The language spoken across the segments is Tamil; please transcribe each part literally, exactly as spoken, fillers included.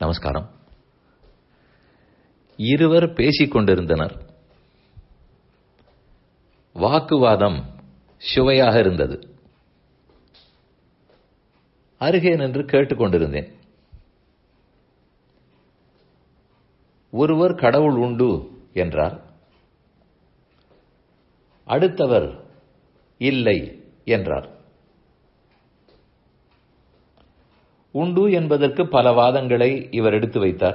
நமஸ்காரம். இருவர் பேசிக் கொண்டிருந்தனர். வாக்குவாதம் சுவையாக இருந்தது. அருகே நின்று கேட்டுக்கொண்டிருந்தேன். ஒருவர் கடவுள் உண்டு என்றார். அடுத்தவர் இல்லை என்றார். உண்டு என்பதற்கு பல வாதங்களை இவர் எடுத்து வைத்தார்.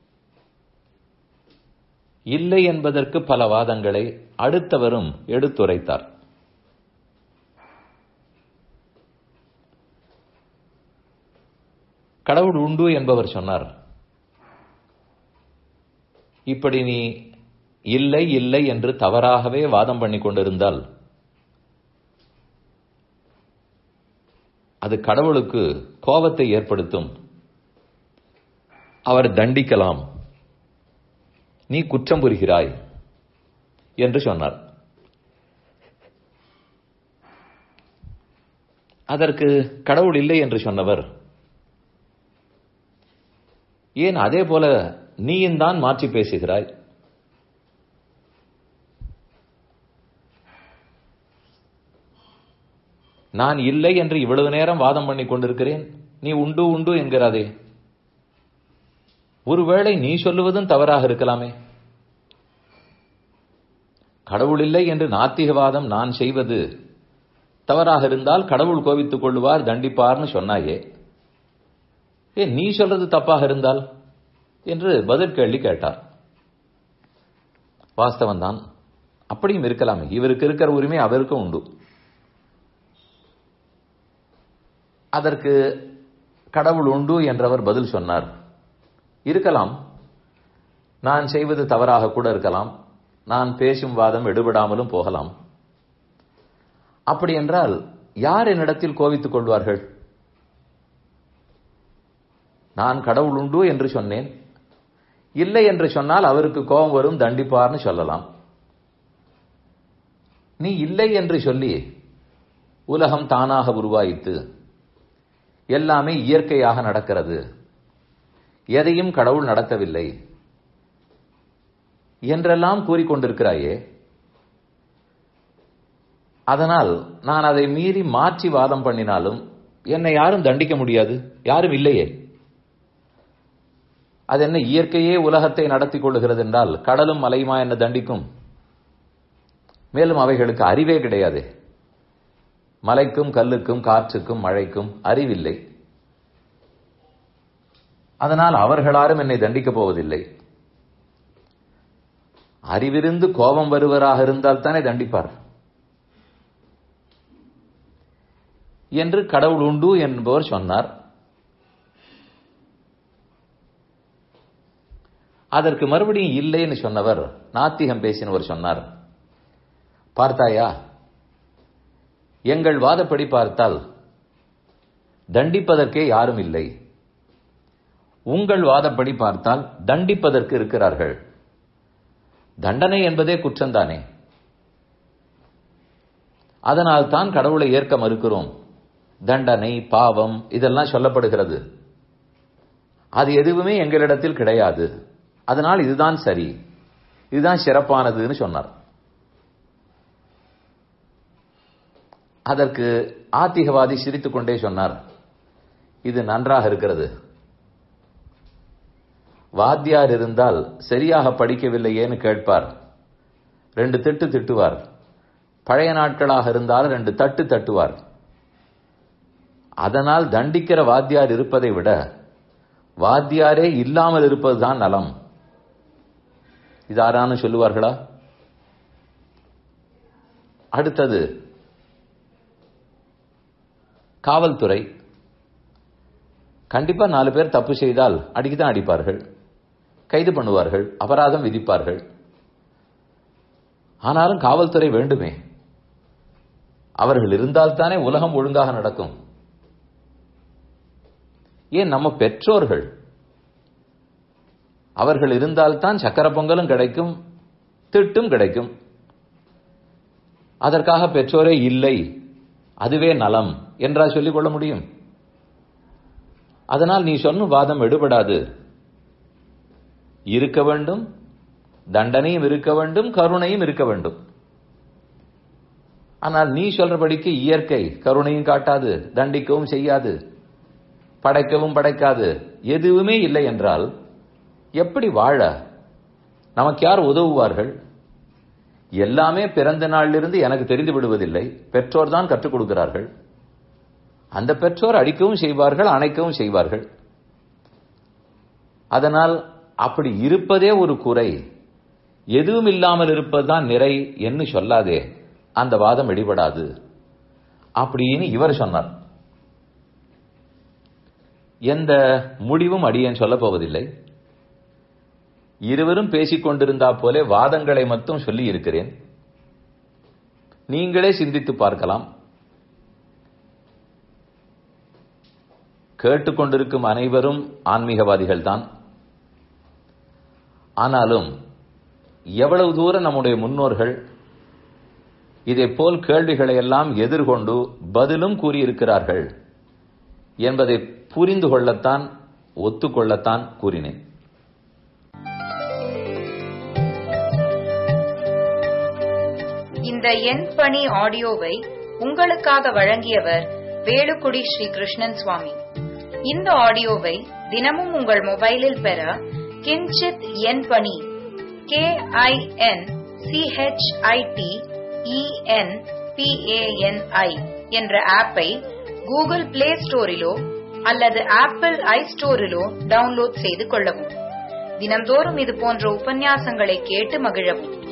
இல்லை என்பதற்கு பல வாதங்களை அடுத்தவரும் எடுத்துரைத்தார். கடவுள் உண்டு என்பவர் சொன்னார், இப்படி நீ இல்லை இல்லை என்று தவறாகவே வாதம் பண்ணிக் கொண்டிருந்தால் அது கடவுளுக்கு கோபத்தை ஏற்படுத்தும், அவர் தண்டிக்கலாம், நீ குற்றம் புரிகிறாய் என்று சொன்னார். அதற்கு கடவுள் இல்லை என்று சொன்னவர், ஏன் அதே போல நீயும் தான் மாற்றி பேசுகிறாய்? நான் இல்லை என்று இவ்வளவு நேரம் வாதம் பண்ணிக் கொண்டிருக்கிறேன், நீ உண்டு உண்டு என்கிறாதே. ஒருவேளை நீ சொல்லுவதும் தவறாக இருக்கலாமே. கடவுள் இல்லை என்று நாத்திகவாதம் நான் செய்வது தவறாக இருந்தால் கடவுள் கோபித்துக் கொள்ளுவார், தண்டிப்பார்னு சொன்னாயே, ஏன் நீ சொல்றது தப்பாக இருந்தால் என்று பதில் கேள்வி கேட்டார். வாஸ்தவம் தான், அப்படியும் இருக்கலாமே. இவருக்கு இருக்கிற உரிமை அவருக்கும் உண்டு. அதற்கு கடவுள் உண்டு என்றவர் பதில் சொன்னார், இருக்கலாம், நான் செய்வது தவறாக கூட இருக்கலாம், நான் பேசும் வாதம் எடுபடாமலும் போகலாம். அப்படி என்றால் யார் என்னிடத்தில் கோபித்துக் கொள்வார்கள்? நான் கடவுள் உண்டு என்று சொன்னேன், இல்லை என்று சொன்னால் அவருக்கு கோபம் வரும், தண்டிப்பார்னு சொல்லலாம். நீ இல்லை என்று சொல்லி உலகம் தானாக உருவாயித்து எல்லாமே இயற்கையாக நடக்கிறது, எதையும் கடவுள் நடத்தவில்லை என்றெல்லாம் கூறிக்கொண்டிருக்கிறாயே, அதனால் நான் அதை மீறி மாற்றி வாதம் பண்ணினாலும் என்னை யாரும் தண்டிக்க முடியாது, யாரும் இல்லையே. அது என்ன இயற்கையே உலகத்தை நடத்தி கொள்ளுகிறது என்றால் கடலும் மலையுமா என்ன தண்டிக்கும்? மேலும் அவைகளுக்கு அறிவே கிடையாது. மலைக்கும் கல்லுக்கும் காற்றுக்கும் மழைக்கும் அறிவில்லை. அதனால் அவர்களாரும் என்னை தண்டிக்கப் போவதில்லை. அறிவிருந்து கோபம் வருவராக இருந்தால் தானே தண்டிப்பார் என்று கடவுள் உண்டு என்பவர் சொன்னார். அதற்கு மறுபடியும் இல்லைன்னு சொன்னவர், நாத்திகம் பேசினவர் சொன்னார், பார்த்தாயா, எங்கள் வாதப்படி பார்த்தால் தண்டிப்பதற்கே யாரும் இல்லை, உங்கள் வாதப்படி பார்த்தால் தண்டிப்பதற்கு இருக்கிறார்கள். தண்டனை என்பதே குற்றம்தானே. அதனால் தான் கடவுளை ஏற்க மறுக்கிறோம். தண்டனை, பாவம் இதெல்லாம் சொல்லப்படுகிறது. அது எதுவுமே எங்களிடத்தில் கிடையாது. அதனால் இதுதான் சரி, இதுதான் சிறப்பானதுன்னு சொன்னார். அதற்கு ஆத்திகவாதி சிரித்துக் கொண்டே சொன்னார், இது நன்றாக இருக்கிறது. வாத்தியார் இருந்தால் சரியாக படிக்கவில்லையேன்னு கேட்பார், ரெண்டு திட்டு திட்டுவார். பழைய நாட்களாக இருந்தால் ரெண்டு தட்டு தட்டுவார். அதனால் தண்டிக்கிற வாத்தியார் இருப்பதை விட வாத்தியாரே இல்லாமல் இருப்பதுதான் நலம். இது யாரானு சொல்லுவார்களா? அடுத்தது காவல்துறை. கண்டிப்பா நாலு பேர் தப்பு செய்தால் அடிக்கத்தான் அடிப்பார்கள், கைது பண்ணுவார்கள், அபராதம் விதிப்பார்கள். ஆனாலும் காவல்துறை வேண்டுமே. அவர்கள் இருந்தால்தானே உலகம் ஒழுங்காக நடக்கும். ஏன் நம்ம பெற்றோர்கள், அவர்கள் இருந்தால்தான் சக்கர பொங்கலும் கிடைக்கும், திட்டும் கிடைக்கும். அதற்காக பெற்றோரே இல்லை, அதுவே நலம் என்றா சொல்லிக் கொள்ள முடியும்? அதனால் நீ சொன்ன வாதம் எடுபடாது இருக்க வேண்டும், தண்டனையும் இருக்க வேண்டும், கருணையும் இருக்க வேண்டும். ஆனால் நீ சொல்றபடிக்கு இயற்கை கருணையும் காட்டாது, தண்டிக்கவும் செய்யாது, படைக்கவும் படைக்காது, எதுவுமே இல்லை என்றால் எப்படி வாழ? நமக்கு யார் உதவுவார்கள்? எல்லாமே பிறந்த நாளிலிருந்து எனக்கு தெரிந்து விடுவதில்லை, பெற்றோர் தான் கற்றுக் கொடுக்கிறார்கள். அந்த பெற்றோர் அடிக்கவும் செய்வார்கள், அணைக்கவும் செய்வார்கள். அதனால் அப்படி இருப்பதே ஒரு குறை, எதுவும் இல்லாமல் இருப்பதுதான் நிறை என்று சொல்லாதே, அந்த வாதம் வெளிப்படாது அப்படின்னு இவர் சொன்னார். எந்த முடிவும் அடியேன் சொல்லப் போவதில்லை. இருவரும் பேசிக் கொண்டிருந்தா போலே வாதங்களை மட்டும் சொல்லி இருக்கிறேன். நீங்களே சிந்தித்து பார்க்கலாம். கேட்டுக்கொண்டிருக்கும் அனைவரும் ஆன்மீகவாதிகள் தான். ஆனாலும் எவ்வளவு தூரம் நம்முடைய முன்னோர்கள் இதே போல் கேள்விகளை எல்லாம் எதிர்கொண்டு பதிலும் கூறியிருக்கிறார்கள் என்பதை புரிந்து கொள்ளத்தான், ஒத்துக்கொள்ளத்தான் கூறினேன். இந்த என் பணி ஆடியோவை உங்களுக்காக வழங்கியவர் வேலுக்குடி ஸ்ரீ கிருஷ்ணன் சுவாமி. இந்த ஆடியோவை தினமும் உங்கள் மொபைலில் பெற கிஞ்சித் என் பணி கே ஐ என் சிஹெச்ஐடி இஎன் பிஏஎன்ஐ என்ற ஆப்பை கூகுள் பிளே ஸ்டோரிலோ அல்லது ஆப்பிள் ஐ ஸ்டோரிலோ டவுன்லோட் செய்து கொள்ளவும். தினம்தோறும் இது போன்ற உபன்யாசங்களை கேட்டு மகிழவும்.